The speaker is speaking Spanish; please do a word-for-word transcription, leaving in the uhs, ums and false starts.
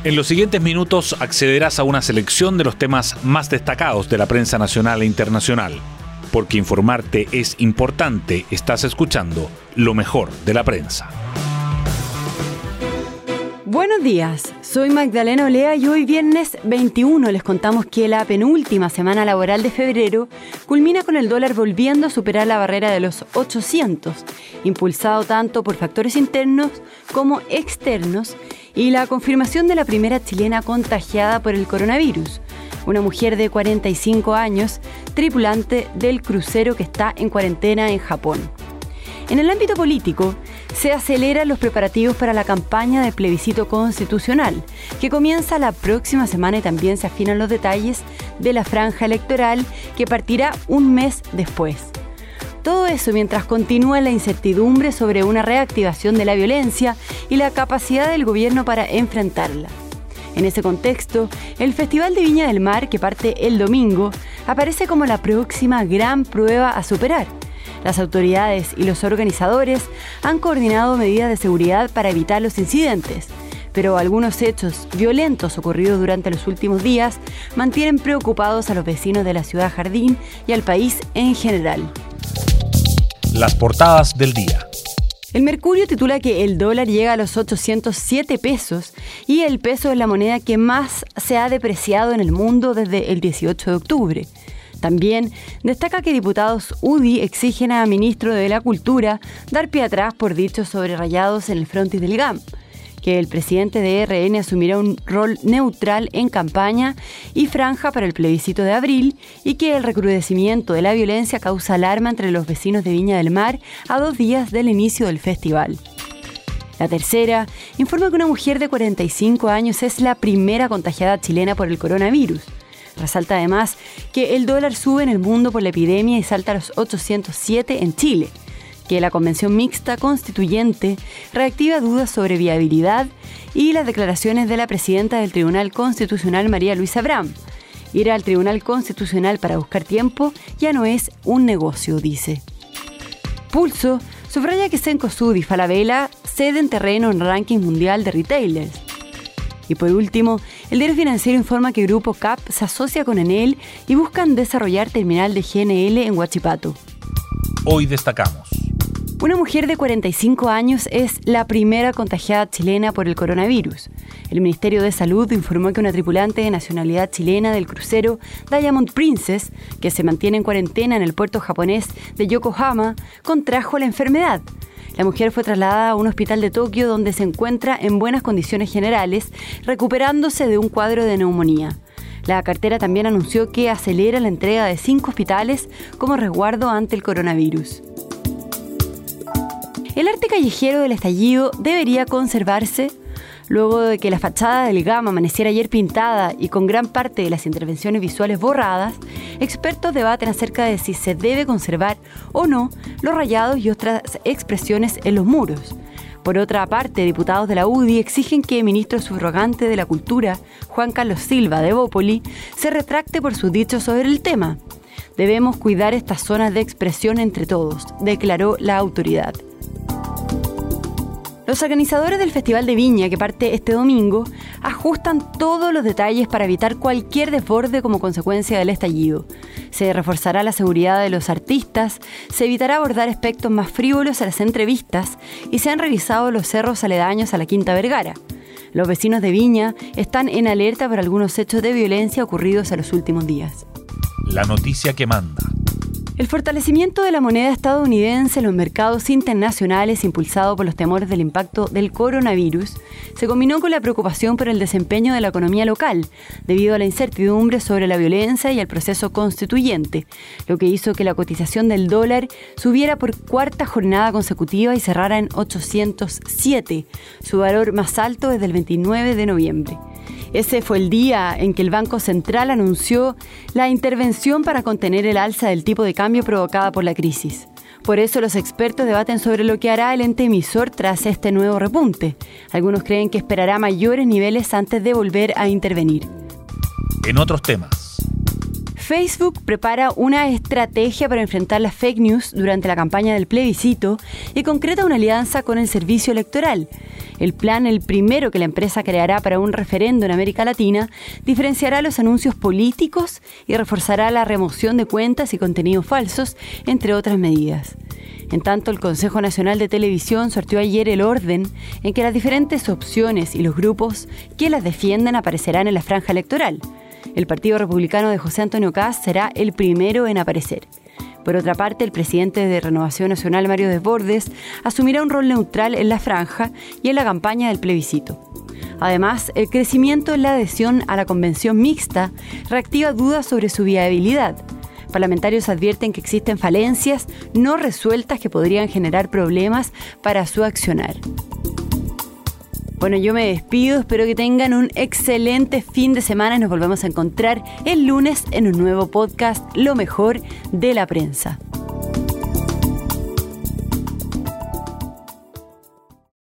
En los siguientes minutos accederás a una selección de los temas más destacados de la prensa nacional e internacional. Porque informarte es importante, estás escuchando lo mejor de la prensa. Buenos días, soy Magdalena Olea y hoy viernes veintiuno les contamos que la penúltima semana laboral de febrero culmina con el dólar volviendo a superar la barrera de los ochocientos, impulsado tanto por factores internos como externos y la confirmación de la primera chilena contagiada por el coronavirus, una mujer de cuarenta y cinco años, tripulante del crucero que está en cuarentena en Japón. En el ámbito político, se aceleran los preparativos para la campaña del plebiscito constitucional, que comienza la próxima semana y también se afinan los detalles de la franja electoral que partirá un mes después. Todo eso mientras continúa la incertidumbre sobre una reactivación de la violencia y la capacidad del gobierno para enfrentarla. En ese contexto, el Festival de Viña del Mar, que parte el domingo, aparece como la próxima gran prueba a superar. Las autoridades y los organizadores han coordinado medidas de seguridad para evitar los incidentes, pero algunos hechos violentos ocurridos durante los últimos días mantienen preocupados a los vecinos de la ciudad Jardín y al país en general. Las portadas del día. El Mercurio titula que el dólar llega a los ochocientos siete pesos y el peso es la moneda que más se ha depreciado en el mundo desde el dieciocho de octubre. También destaca que diputados U D I exigen a ministro de la Cultura dar pie atrás por dichos sobre rayados en el frontis del G A M, que el presidente de R N asumirá un rol neutral en campaña y franja para el plebiscito de abril y que el recrudecimiento de la violencia causa alarma entre los vecinos de Viña del Mar a dos días del inicio del festival. La Tercera informa que una mujer de cuarenta y cinco años es la primera contagiada chilena por el coronavirus. Resalta además que el dólar sube en el mundo por la epidemia y salta a los ochocientos siete en Chile, que la Convención Mixta Constituyente reactiva dudas sobre viabilidad y las declaraciones de la presidenta del Tribunal Constitucional, María Luisa Bram. Ir al Tribunal Constitucional para buscar tiempo ya no es un negocio, dice. Pulso subraya que Cencosud y Falabella ceden terreno en ranking mundial de retailers. Y por último, el diario financiero informa que Grupo C A P se asocia con Enel y buscan desarrollar terminal de G N L en Huachipato. Hoy destacamos. Una mujer de cuarenta y cinco años es la primera contagiada chilena por el coronavirus. El Ministerio de Salud informó que una tripulante de nacionalidad chilena del crucero Diamond Princess, que se mantiene en cuarentena en el puerto japonés de Yokohama, contrajo la enfermedad. La mujer fue trasladada a un hospital de Tokio donde se encuentra en buenas condiciones generales, recuperándose de un cuadro de neumonía. La cartera también anunció que acelera la entrega de cinco hospitales como resguardo ante el coronavirus. El arte callejero del estallido debería conservarse. Luego de que la fachada del G A M amaneciera ayer pintada y con gran parte de las intervenciones visuales borradas, expertos debaten acerca de si se debe conservar o no los rayados y otras expresiones en los muros. Por otra parte, diputados de la U D I exigen que el ministro subrogante de la Cultura, Juan Carlos Silva de Bópoli, se retracte por sus dichos sobre el tema. Debemos cuidar estas zonas de expresión entre todos, declaró la autoridad. Los organizadores del Festival de Viña, que parte este domingo, ajustan todos los detalles para evitar cualquier desborde como consecuencia del estallido. Se reforzará la seguridad de los artistas, se evitará abordar aspectos más frívolos a las entrevistas y se han revisado los cerros aledaños a la Quinta Vergara. Los vecinos de Viña están en alerta por algunos hechos de violencia ocurridos en los últimos días. La noticia que manda. El fortalecimiento de la moneda estadounidense en los mercados internacionales, impulsado por los temores del impacto del coronavirus, se combinó con la preocupación por el desempeño de la economía local, debido a la incertidumbre sobre la violencia y el proceso constituyente, lo que hizo que la cotización del dólar subiera por cuarta jornada consecutiva y cerrara en ochocientos siete, su valor más alto desde el veintinueve de noviembre. Ese fue el día en que el Banco Central anunció la intervención para contener el alza del tipo de cambio provocada por la crisis. Por eso los expertos debaten sobre lo que hará el ente emisor tras este nuevo repunte. Algunos creen que esperará mayores niveles antes de volver a intervenir. En otros temas. Facebook prepara una estrategia para enfrentar las fake news durante la campaña del plebiscito y concreta una alianza con el servicio electoral. El plan, el primero que la empresa creará para un referendo en América Latina, diferenciará los anuncios políticos y reforzará la remoción de cuentas y contenidos falsos, entre otras medidas. En tanto, el Consejo Nacional de Televisión sorteó ayer el orden en que las diferentes opciones y los grupos que las defienden aparecerán en la franja electoral. El Partido Republicano de José Antonio Kast será el primero en aparecer. Por otra parte, el presidente de Renovación Nacional, Mario Desbordes, asumirá un rol neutral en la franja y en la campaña del plebiscito. Además, el crecimiento en la adhesión a la convención mixta reactiva dudas sobre su viabilidad. Parlamentarios advierten que existen falencias no resueltas que podrían generar problemas para su accionar. Bueno, yo me despido, espero que tengan un excelente fin de semana y nos volvemos a encontrar el lunes en un nuevo podcast, Lo Mejor de la Prensa.